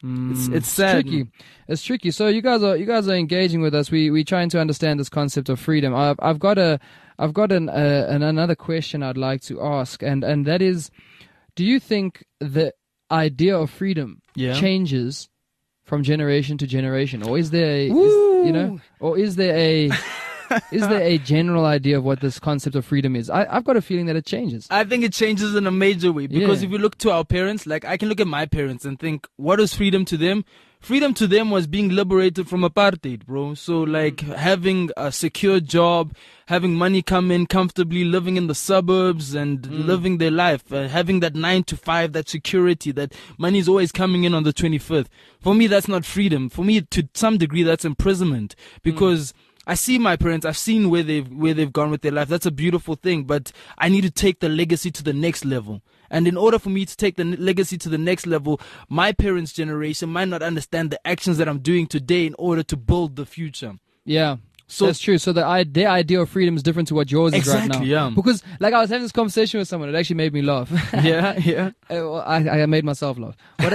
It's it's sad. tricky. It's tricky. So you guys are you guys are engaging with us. We we trying to understand this concept of freedom. I've I've got a I've got an, uh, an another question I'd like to ask, and and that is, do you think the idea of freedom Yeah. changes from generation to generation, or is there a, is, Woo. you know, or is there a is there a general idea of what this concept of freedom is? I, I've got a feeling that it changes. I think it changes in a major way because Yeah. if you look to our parents, like I can look at my parents and think, what is freedom to them? Freedom to them was being liberated from apartheid, bro. So like having a secure job, having money come in comfortably, living in the suburbs and living their life, uh, having that nine to five, that security, that money is always coming in on the twenty-fifth. For me, that's not freedom. For me, to some degree, that's imprisonment because I see my parents. I've seen where they've where they've gone with their life. That's a beautiful thing. But I need to take the legacy to the next level. And in order for me to take the n- legacy to the next level, my parents' generation might not understand the actions that I'm doing today in order to build the future. Yeah. So- that's true. So the I, their idea of freedom is different to what yours is right now. Exactly, yeah. Because like I was having this conversation with someone, it actually made me laugh. Yeah, yeah. Uh, well, I, I made myself laugh. What,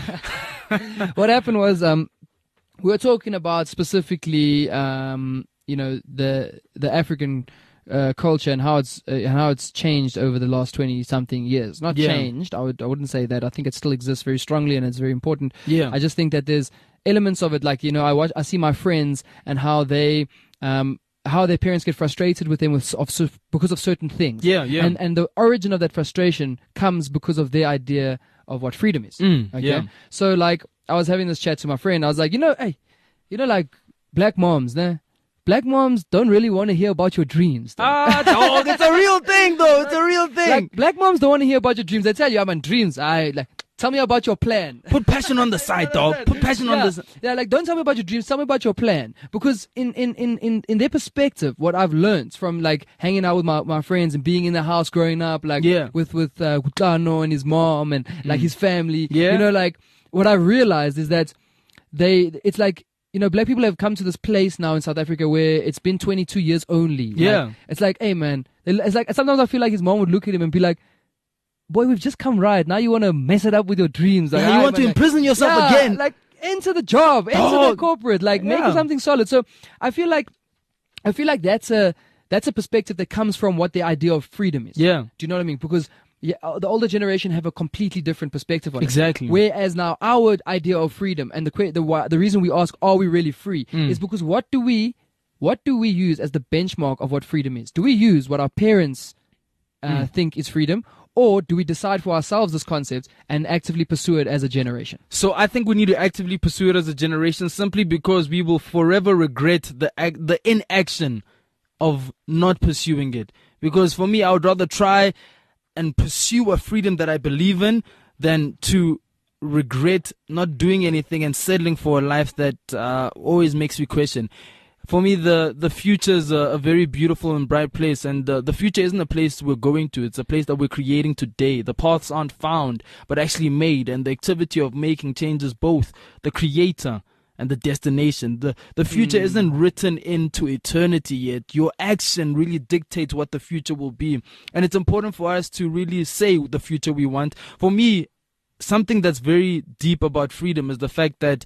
hap- what happened was um, we were talking about specifically um, you know the the African uh, culture and how it's uh, and how it's changed over the last twenty something years. Not Yeah. changed. I would I wouldn't say that. I think it still exists very strongly and it's very important. Yeah. I just think that there's elements of it, like you know, I watch, I see my friends and how they, um, how their parents get frustrated with them with of, cer- because of certain things. Yeah, yeah. And and the origin of that frustration comes because of their idea of what freedom is. Mm, okay. yeah. So like, I was having this chat to my friend. I was like, you know, hey, you know, like black moms, nah? Black moms don't really want to hear about your dreams. though. Ah, dog, it's a real thing, though. It's a real thing. Like black moms don't want to hear about your dreams. They tell you, I'm on dreams. I like. Tell me about your plan. Put passion on the side, dog. Put passion yeah. on the side. Yeah, like don't tell me about your dreams. Tell me about your plan. Because in in in in, in their perspective, what I've learned from like hanging out with my, my friends and being in the house growing up, like Yeah. with with uh, Kutano and his mom and like his family. Yeah. You know, like what I realized is that they it's like. You know, black people have come to this place now in South Africa where it's been twenty-two years only. Like, Yeah. it's like, hey man, it's like sometimes I feel like his mom would look at him and be like, boy, we've just come right. Now you want to mess it up with your dreams. Like, Yeah, you "Aye, want to man, like- imprison yourself yeah, again. Like, enter the job, enter the Dog. corporate, like, make Yeah. something solid. So I feel like, I feel like that's a, that's a perspective that comes from what the idea of freedom is. Yeah. Do you know what I mean? Because yeah, uh, the older generation have a completely different perspective on Exactly. it. Whereas now our idea of freedom and the que- the why- the reason we ask, are we really free, Mm. is because what do we what do we use as the benchmark of what freedom is? Do we use what our parents uh, Mm. think is freedom, or do we decide for ourselves this concept and actively pursue it as a generation? So I think we need to actively pursue it as a generation simply because we will forever regret the ac- the inaction of not pursuing it. Because for me, I would rather try and pursue a freedom that I believe in than to regret not doing anything and settling for a life that uh, always makes me question. For me, the, the future is a, a very beautiful and bright place, and uh, the future isn't a place we're going to. It's a place that we're creating today. The paths aren't found, but actually made, and the activity of making changes both the creator and the destination. The the future Mm. isn't written into eternity yet. Your action really dictates what the future will be. And it's important for us to really say the future we want. For me, something that's very deep about freedom is the fact that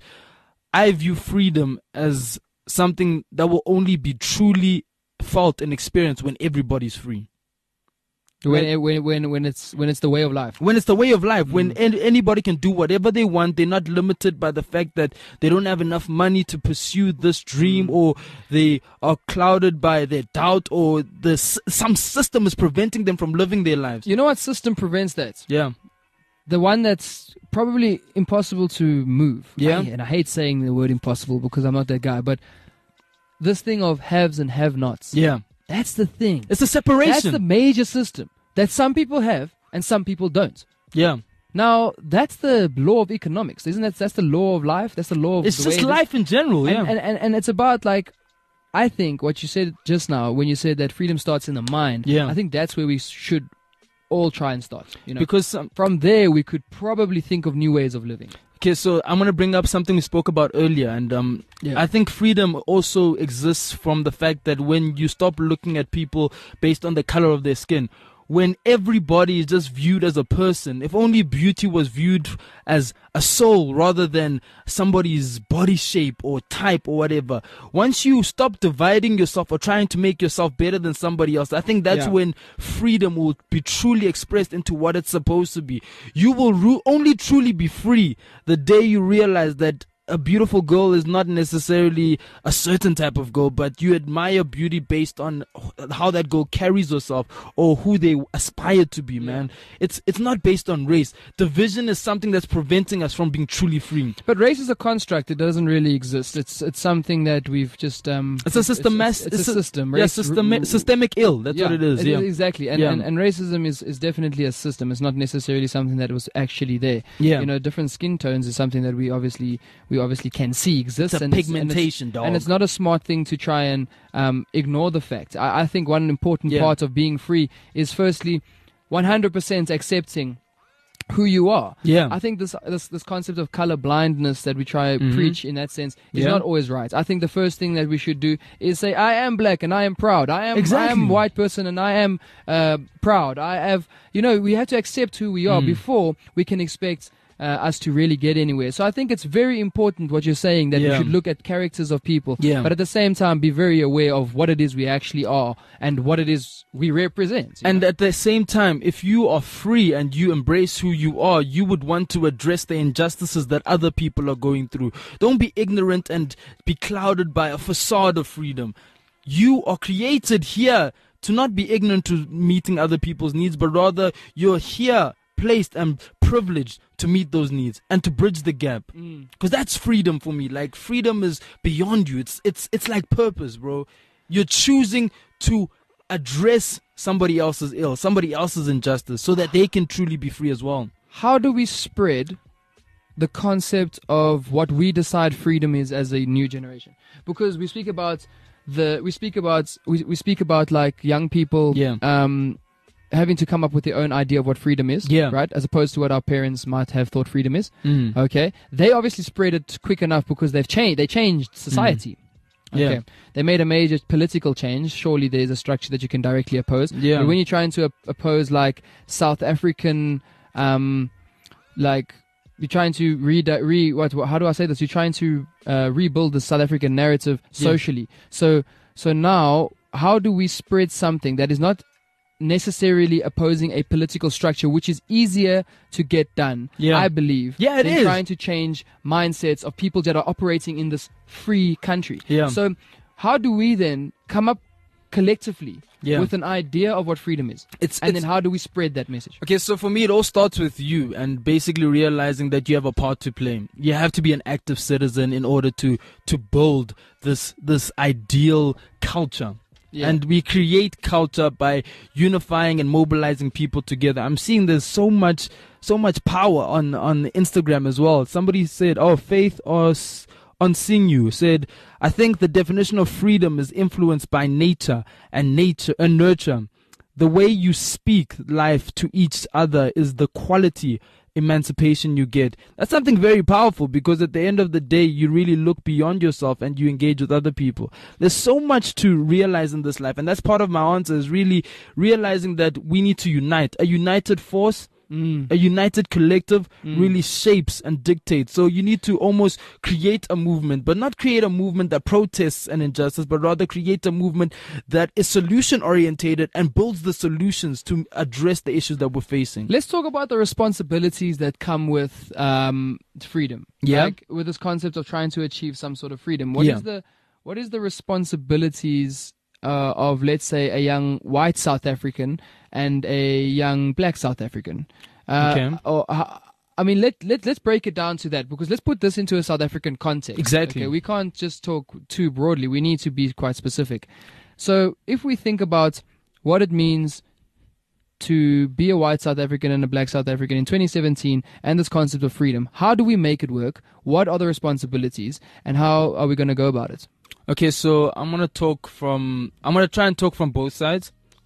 I view freedom as something that will only be truly felt and experienced when everybody's free. When it, when when when it's when it's the way of life. When it's the way of life, when an- anybody can do whatever they want, they're not limited by the fact that they don't have enough money to pursue this dream, or they are clouded by their doubt, or the s- some system is preventing them from living their lives. You know what system prevents that? Yeah, The one that's probably impossible to move. Yeah. I- and I hate saying the word impossible because I'm not that guy, but this thing of haves and have-nots. yeah. That's the thing. It's a separation. That's the major system that some people have and some people don't. yeah, Now, that's the law of economics, isn't it? That's the law of life. That's the law of it's the way just it is. life in general. Yeah, And, and, and, and it's about, like, I think what you said just now when you said that freedom starts in the mind. Yeah. I think that's where we should all try and start. You know, because um, from there we could probably think of new ways of living. okay, so I'm gonna bring up something we spoke about earlier, and um, Yeah. I think freedom also exists from the fact that when you stop looking at people based on the color of their skin, when everybody is just viewed as a person, if only beauty was viewed as a soul rather than somebody's body shape or type or whatever, once you stop dividing yourself or trying to make yourself better than somebody else, I think that's Yeah. when freedom will be truly expressed into what it's supposed to be. You will ru- only truly be free the day you realize that a beautiful girl is not necessarily a certain type of girl, but you admire beauty based on how that girl carries herself or who they aspire to be, man. It's it's not based on race. Division is something that's preventing us from being truly free. But race is a construct; it doesn't really exist. It's it's something that we've just um. It's a system. It's, it's, it's a system. Yeah, Race- system, r- systemic ill. That's yeah, what it is. Yeah, exactly. And, Yeah. and and racism is is definitely a system. It's not necessarily something that was actually there. Yeah. You know, different skin tones is something that we obviously we obviously can see exists. It's a and pigmentation, and it's, dog. And it's not a smart thing to try and um, ignore the fact. I, I think one important Yeah. part of being free is firstly, one hundred percent accepting who you are. Yeah. I think this this this concept of color blindness that we try to Mhm. preach in that sense is Yeah. not always right. I think the first thing that we should do is say, I am black and I am proud. I am I Exactly. am white person and I am uh, proud. I have, you know, we have to accept who we are Mm. before we can expect uh, us to really get anywhere. So I think it's very important what you're saying, that we Yeah. should look at characters of people, Yeah. but at the same time be very aware of what it is we actually are and what it is we represent. you And know? at the same time, if you are free and you embrace who you are, you would want to address the injustices that other people are going through. Don't be ignorant and be clouded by a facade of freedom. You are created here to not be ignorant to meeting other people's needs, but rather you're here placed and privileged to meet those needs and to bridge the gap. Because that's freedom for me. Like, freedom is beyond you. It's it's it's like purpose, bro. You're choosing to address somebody else's ill, somebody else's injustice, so that they can truly be free as well. How do we spread the concept of what we decide freedom is as a new generation? Because we speak about the we speak about we, we speak about like young people Yeah. um having to come up with their own idea of what freedom is, Yeah. right, as opposed to what our parents might have thought freedom is. Mm. Okay, they obviously spread it quick enough because they've changed they changed society. Yeah. Okay. They made a major political change. Surely there's a structure that you can directly oppose. Yeah. But when you're trying to op- oppose like South African, um, like you're trying to re, re what, what how do I say this? You're trying to uh, rebuild the South African narrative Yeah. socially. So so now how do we spread something that is not necessarily opposing a political structure, which is easier to get done, Yeah. I believe, Yeah, it than is. trying to change mindsets of people that are operating in this free country. Yeah. So how do we then come up collectively Yeah. with an idea of what freedom is? It's- and it's- then how do we spread that message? Okay, so for me, it all starts with you and basically realizing that you have a part to play. You have to be an active citizen in order to to build this this ideal culture. Yeah. And we create culture by unifying and mobilizing people together. I'm seeing there's so much so much power on on Instagram as well. Somebody said, "Oh, Faith Os Onsinyu said, I think the definition of freedom is influenced by nature and nature and nurture. The way you speak life to each other is the quality emancipation you get." That's something very powerful, because at the end of the day, you really look beyond yourself and you engage with other people. There's so much to realize in this life, and that's part of my answer, is really realizing that we need to unite. A united force, Mm. a united collective really shapes and dictates. So you need to almost create a movement, but not create a movement that protests an injustice, but rather create a movement that is solution orientated and builds the solutions to address the issues that we're facing. Let's talk about the responsibilities that come with um, freedom. Yeah. Like with this concept of trying to achieve some sort of freedom. What is Yeah. the what is the responsibilities uh, of, let's say, a young white South African and a young black South African? Uh, Okay. Or uh, I mean, let let let's break it down to that, because let's put this into a South African context. Exactly. Okay, we can't just talk too broadly. We need to be quite specific. So if we think about what it means to be a white South African and a black South African in twenty seventeen, and this concept of freedom, how do we make it work? What are the responsibilities, and how are we going to go about it? Okay, so I'm gonna talk from I'm gonna try and talk from both sides.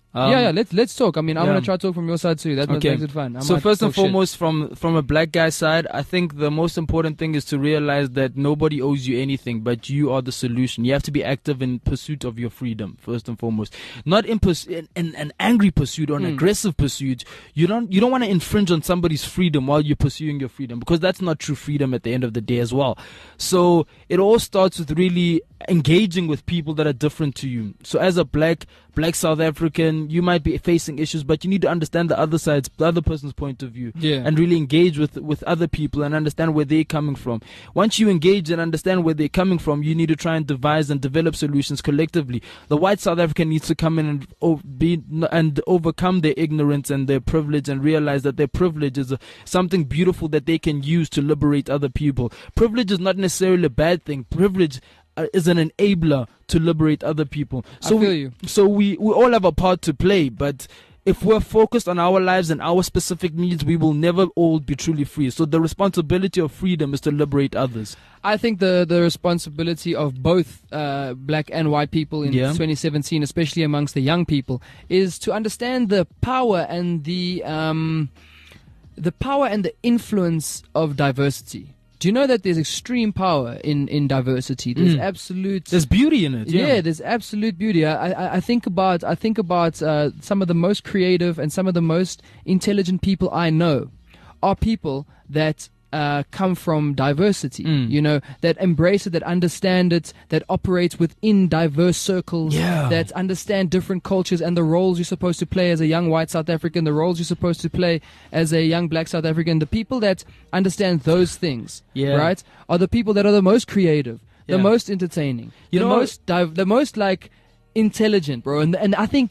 Um, yeah, yeah. Let's let's talk. I mean, I yeah. want to try to talk from your side too. That Okay. makes it fun. I So might first and talk shit. foremost, from from a black guy side, I think the most important thing is to realize that nobody owes you anything, but you are the solution. You have to be active in pursuit of your freedom, first and foremost. Not in, purs- in, in an angry pursuit or an Mm. aggressive pursuit. You don't you don't want to infringe on somebody's freedom while you're pursuing your freedom, because that's not true freedom at the end of the day as well. So it all starts with really engaging with people that are different to you. So as a black black South African, you might be facing issues, but you need to understand the other side's, the other person's point of view, Yeah. and really engage with with other people and understand where they're coming from. Once you engage and understand where they're coming from, you need to try and devise and develop solutions collectively. The white South African needs to come in and o- be and overcome their ignorance and their privilege, and realize that their privilege is a, something beautiful that they can use to liberate other people. Privilege is not necessarily a bad thing. Privilege uh, is an enabler to liberate other people. So I feel we, you. So we, we all have a part to play, but if we're focused on our lives and our specific needs, we will never all be truly free. So the responsibility of freedom is to liberate others. I think the, the responsibility of both uh, black and white people in Yeah. twenty seventeen, especially amongst the young people, is to understand the power and the um, the power and the influence of diversity. Do you know that there's extreme power in, in diversity? There's Mm. absolute There's beauty in it. yeah. Yeah. there's absolute beauty. I, I, I think about I think about uh, some of the most creative and some of the most intelligent people I know are people that uh, come from diversity. Mm. You know, that embrace it, that understand it, that operate within diverse circles, Yeah. that understand different cultures and the roles you're supposed to play as a young white South African, the roles you're supposed to play as a young black South African. The people that understand those things, Yeah. right, are the people that are the most creative, the Yeah. most entertaining, You the know- most div- the most like intelligent, bro. And and I think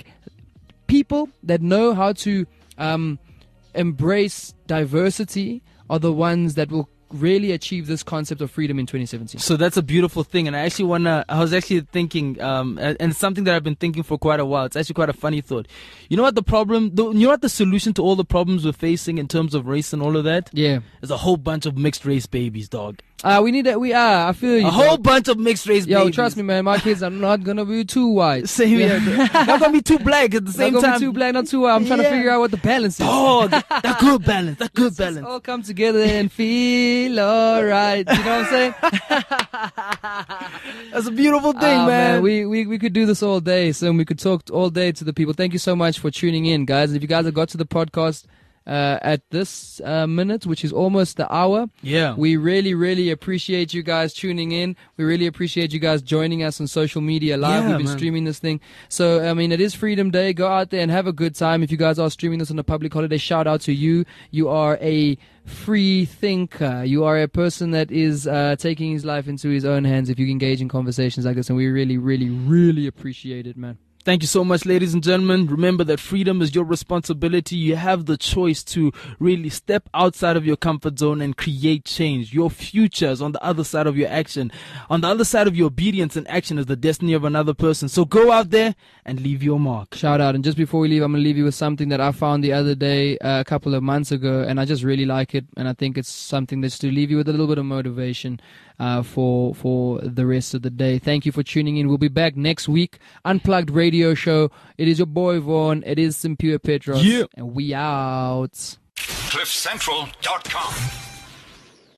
people that know how to um, embrace diversity are the ones that will really achieve this concept of freedom in twenty seventeen. So that's a beautiful thing, and I actually wanna. I was actually thinking, um, and and something that I've been thinking for quite a while. It's actually quite a funny thought. You know what the problem? The, you know what the solution to all the problems we're facing in terms of race and all of that? Yeah, There's a whole bunch of mixed race babies, dog. uh, we need that. We are. I feel you. A whole bro. bunch of mixed race Yo, babies. trust me, man. My kids are not gonna be too white. Same Yeah. here. Not gonna be too black at the Not same gonna time. be too black, not too white. I'm trying to Yeah. figure out what the balance is. Dog, that good balance. That good Let's just balance. all come together and feel alright. You know what I'm saying? That's a beautiful thing, Ah, man. We, we we could do this all day, so we could talk all day to the people. Thank you so much for tuning in, guys. If you guys have got to the podcast uh, at this uh, minute, which is almost the hour, yeah. we really, really appreciate you guys tuning in. We really appreciate you guys joining us on social media live. Yeah, We've been man. streaming this thing. So, I mean, it is Freedom Day. Go out there and have a good time. If you guys are streaming this on a public holiday, shout out to you. You are a free thinker. You are a person that is uh, taking his life into his own hands if you engage in conversations like this. And we really, really, really appreciate it, man. Thank you so much, ladies and gentlemen. Remember that freedom is your responsibility. You have the choice to really step outside of your comfort zone and create change. Your future is on the other side of your action. On the other side of your obedience and action is the destiny of another person. So go out there and leave your mark. Shout out. And just before we leave, I'm going to leave you with something that I found the other day, uh, a couple of months ago, and I just really like it. And I think it's something that's to leave you with a little bit of motivation uh, for for the rest of the day. Thank you for tuning in. We'll be back next week. Unplugged Radio Show. It is your boy Vaughn. It is Simpure Petros. Yeah. And we out. cliff central dot com